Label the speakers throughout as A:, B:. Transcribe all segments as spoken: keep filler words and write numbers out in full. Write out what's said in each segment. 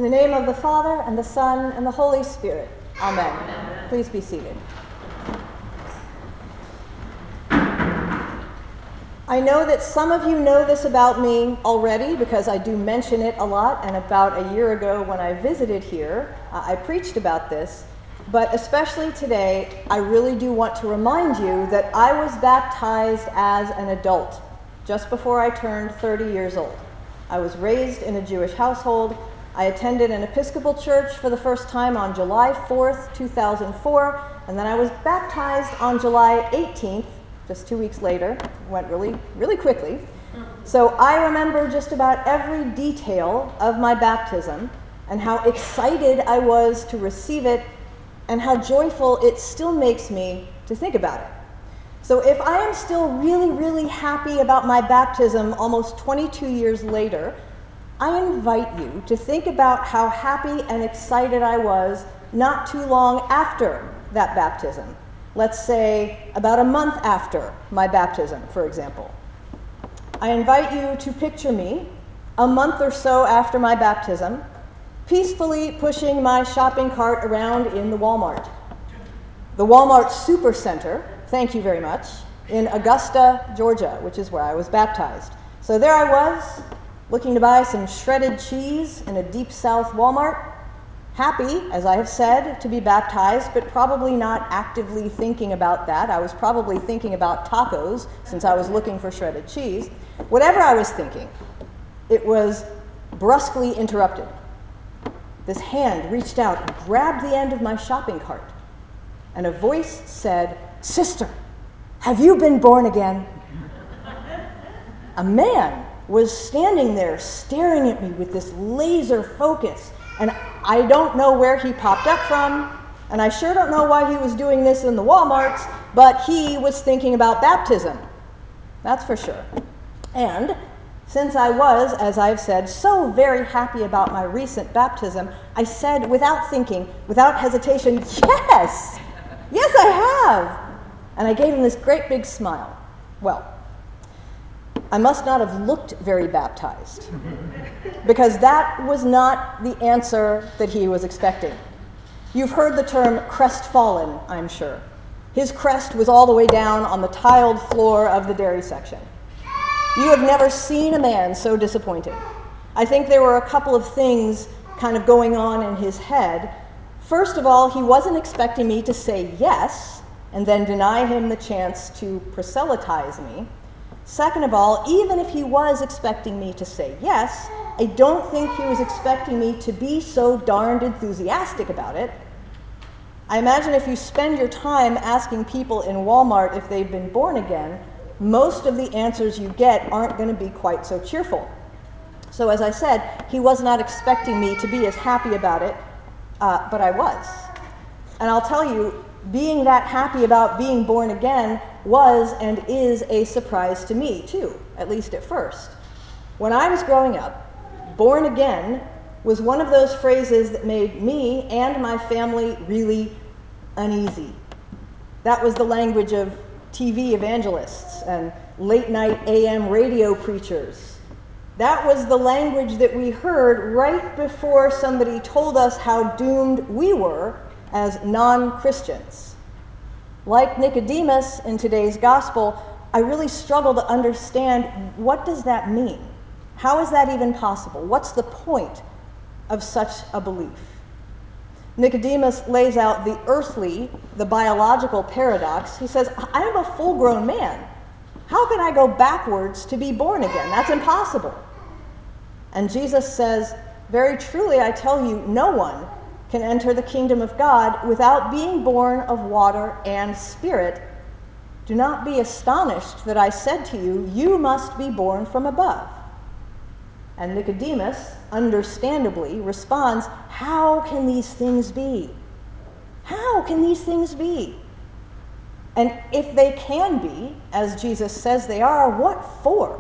A: the name of the Father, and the Son, and the Holy Spirit. Amen. Amen. Please be seated. I know that some of you know this about me already because I do mention it a lot, and about a year ago when I visited here, uh, I preached about this. But especially today, I really do want to remind you that I was baptized as an adult, just before I turned thirty years old. I was raised in a Jewish household. I attended an Episcopal church for the first time on July fourth, two thousand four, and then I was baptized on July eighteenth, just two weeks later. It went really, really quickly. So I remember just about every detail of my baptism and how excited I was to receive it and how joyful it still makes me to think about it. So if I am still really, really happy about my baptism almost twenty-two years later, I invite you to think about how happy and excited I was not too long after that baptism. Let's say about a month after my baptism, for example. I invite you to picture me a month or so after my baptism, peacefully pushing my shopping cart around in the Walmart. The Walmart Supercenter, thank you very much, in Augusta, Georgia, which is where I was baptized. So there I was, looking to buy some shredded cheese in a Deep South Walmart, happy, as I have said, to be baptized, but probably not actively thinking about that. I was probably thinking about tacos, since I was looking for shredded cheese. Whatever I was thinking, it was brusquely interrupted. This hand reached out and grabbed the end of my shopping cart, and a voice said, "Sister, have you been born again?" A man was standing there staring at me with this laser focus, and I don't know where he popped up from, and I sure don't know why he was doing this in the Walmarts, but he was thinking about baptism. That's for sure. And since I was, as I've said, so very happy about my recent baptism, I said without thinking, without hesitation, "Yes! Yes, I have!" And I gave him this great big smile. Well, I must not have looked very baptized, because that was not the answer that he was expecting. You've heard the term crestfallen, I'm sure. His crest was all the way down on the tiled floor of the dairy section. You have never seen a man so disappointed. I think there were a couple of things kind of going on in his head. First of all, he wasn't expecting me to say yes and then deny him the chance to proselytize me. Second of all, even if he was expecting me to say yes, I don't think he was expecting me to be so darned enthusiastic about it. I imagine if you spend your time asking people in Walmart if they've been born again, most of the answers you get aren't going to be quite so cheerful. So as I said, he was not expecting me to be as happy about it, uh, but I was. And I'll tell you, being that happy about being born again was and is a surprise to me, too, at least at first. When I was growing up, born again was one of those phrases that made me and my family really uneasy. That was the language of T V evangelists and late-night A M radio preachers. That was the language that we heard right before somebody told us how doomed we were as non-Christians. Like Nicodemus in today's gospel, I really struggle to understand, what does that mean? How is that even possible? What's the point of such a belief? Nicodemus lays out the earthly, the biological paradox. He says, I am a full-grown man. How can I go backwards to be born again? That's impossible. And Jesus says, very truly, I tell you, no one can enter the kingdom of God without being born of water and spirit. Do not be astonished that I said to you, you must be born from above. And Nicodemus, understandably, responds, how can these things be? How can these things be? And if they can be, as Jesus says they are, what for?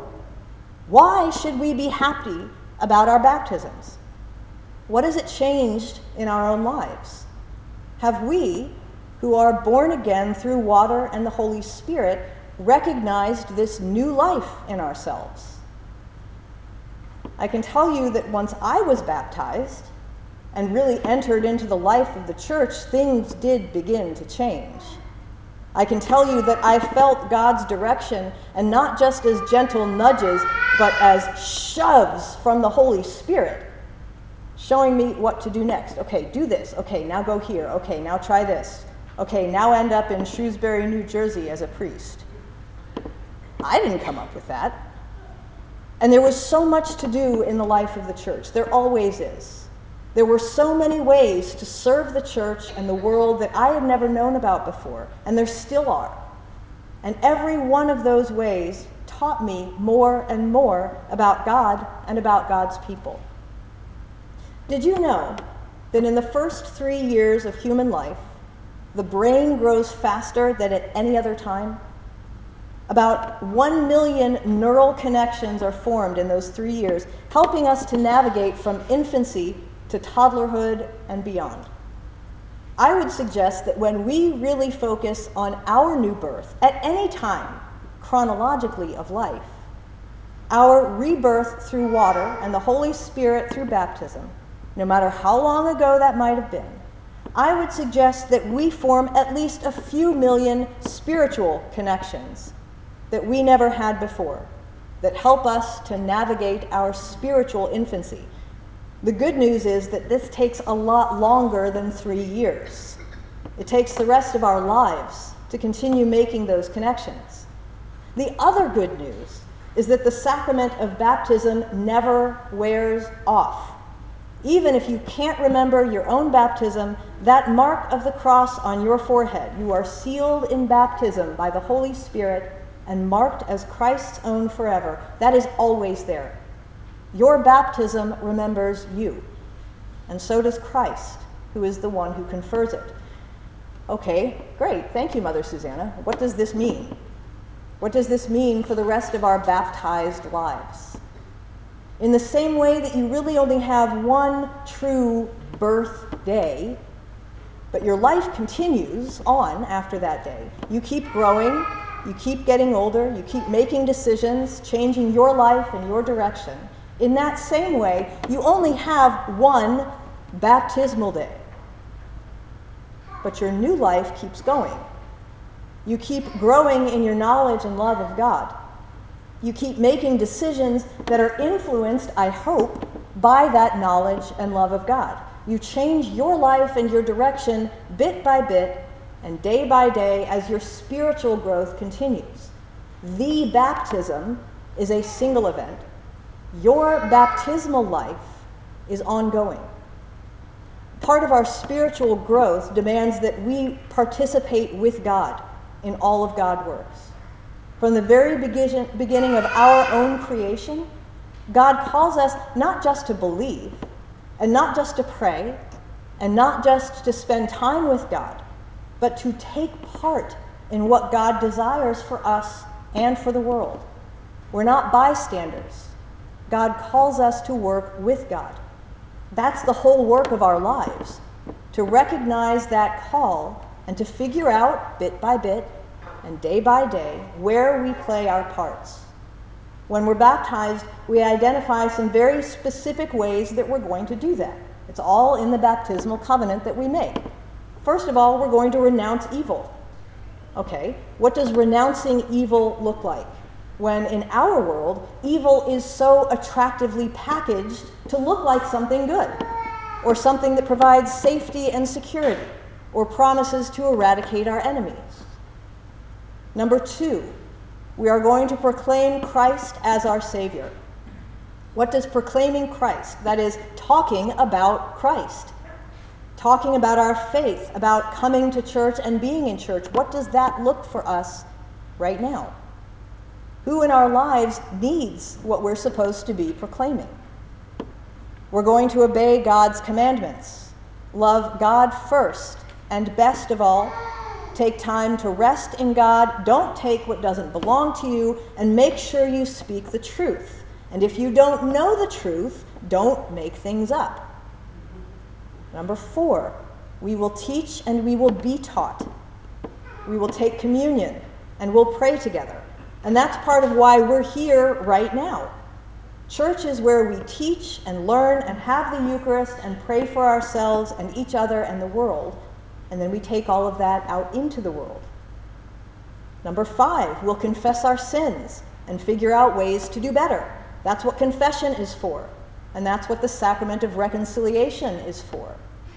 A: Why should we be happy about our baptisms? What has it changed in our own lives? Have we, who are born again through water and the Holy Spirit, recognized this new life in ourselves? I can tell you that once I was baptized, and really entered into the life of the church, things did begin to change. I can tell you that I felt God's direction, and not just as gentle nudges, but as shoves from the Holy Spirit, showing me what to do next. Okay, do this. Okay, now go here. Okay, now try this. Okay, now end up in Shrewsbury, New Jersey as a priest. I didn't come up with that. And there was so much to do in the life of the church. There always is. There were so many ways to serve the church and the world that I had never known about before, and there still are. And every one of those ways taught me more and more about God and about God's people. Did you know that in the first three years of human life, the brain grows faster than at any other time? About one million neural connections are formed in those three years, helping us to navigate from infancy to toddlerhood and beyond. I would suggest that when we really focus on our new birth, at any time, chronologically of life, our rebirth through water and the Holy Spirit through baptism, no matter how long ago that might have been, I would suggest that we form at least a few million spiritual connections that we never had before, that help us to navigate our spiritual infancy. The good news is that this takes a lot longer than three years. It takes the rest of our lives to continue making those connections. The other good news is that the sacrament of baptism never wears off. Even if you can't remember your own baptism, that mark of the cross on your forehead, you are sealed in baptism by the Holy Spirit and marked as Christ's own forever. That is always there. Your baptism remembers you, and so does Christ, who is the one who confers it. Okay, great. Thank you, Mother Susanna. What does this mean? What does this mean for the rest of our baptized lives? In the same way that you really only have one true birthday, but your life continues on after that day. You keep growing, you keep getting older, you keep making decisions, changing your life and your direction. In that same way, you only have one baptismal day. But your new life keeps going. You keep growing in your knowledge and love of God. You keep making decisions that are influenced, I hope, by that knowledge and love of God. You change your life and your direction bit by bit and day by day as your spiritual growth continues. The baptism is a single event. Your baptismal life is ongoing. Part of our spiritual growth demands that we participate with God in all of God's works. From the very beginning of our own creation, God calls us not just to believe, and not just to pray, and not just to spend time with God, but to take part in what God desires for us and for the world. We're not bystanders. God calls us to work with God. That's the whole work of our lives, to recognize that call and to figure out bit by bit and day by day where we play our parts. When we're baptized, we identify some very specific ways that we're going to do that. It's all in the baptismal covenant that we make. First of all, we're going to renounce evil. Okay, what does renouncing evil look like? When in our world, evil is so attractively packaged to look like something good, or something that provides safety and security, or promises to eradicate our enemies. Number two, we are going to proclaim Christ as our Savior. What does proclaiming Christ, that is, talking about Christ, talking about our faith, about coming to church and being in church, what does that look for us right now? Who in our lives needs what we're supposed to be proclaiming? We're going to obey God's commandments. Love God first, and best of all, take time to rest in God. Don't take what doesn't belong to you, and make sure you speak the truth. And if you don't know the truth, don't make things up. Number four, we will teach and we will be taught. We will take communion and we'll pray together. And that's part of why we're here right now. Church is where we teach and learn and have the Eucharist and pray for ourselves and each other and the world, and then we take all of that out into the world. Number five, we'll confess our sins and figure out ways to do better. That's what confession is for, and that's what the sacrament of reconciliation is for.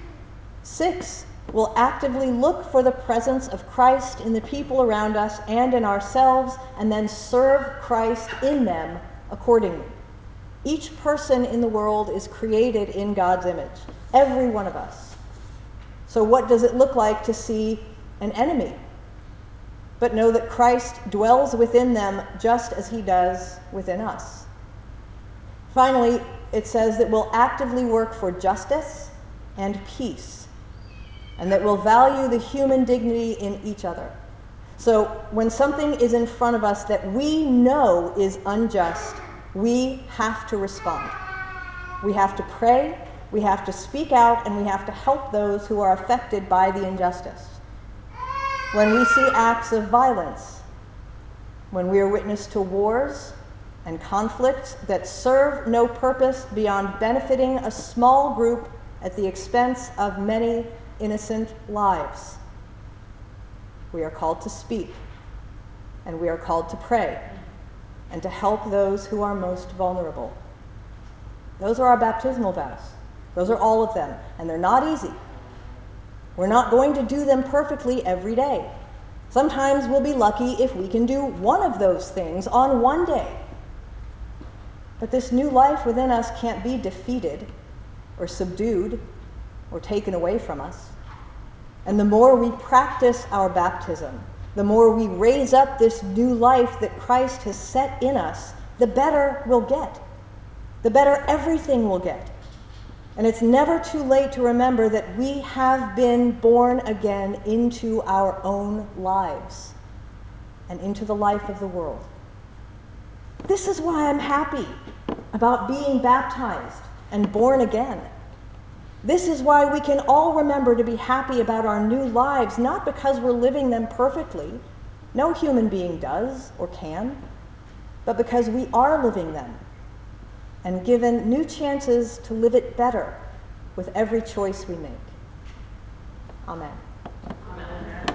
A: Six, we'll actively look for the presence of Christ in the people around us and in ourselves, and then serve Christ in them accordingly. Each person in the world is created in God's image, every one of us. So what does it look like to see an enemy, but know that Christ dwells within them just as he does within us? Finally, it says that we'll actively work for justice and peace, and that we'll value the human dignity in each other. So when something is in front of us that we know is unjust, we have to respond. We have to pray, we have to speak out, and we have to help those who are affected by the injustice. When we see acts of violence, when we are witness to wars and conflicts that serve no purpose beyond benefiting a small group at the expense of many innocent lives, we are called to speak, and we are called to pray, and to help those who are most vulnerable. Those are our baptismal vows. Those are all of them, and they're not easy. We're not going to do them perfectly every day. Sometimes we'll be lucky if we can do one of those things on one day. But this new life within us can't be defeated or subdued or taken away from us. And the more we practice our baptism, the more we raise up this new life that Christ has set in us, the better we'll get. The better everything will get. And it's never too late to remember that we have been born again into our own lives and into the life of the world. This is why I'm happy about being baptized and born again. This is why we can all remember to be happy about our new lives, not because we're living them perfectly. No human being does or can, but because we are living them and given new chances to live it better with every choice we make. Amen.
B: Amen.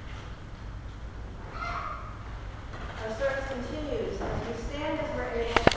A: Our service continues as we stand as we're able.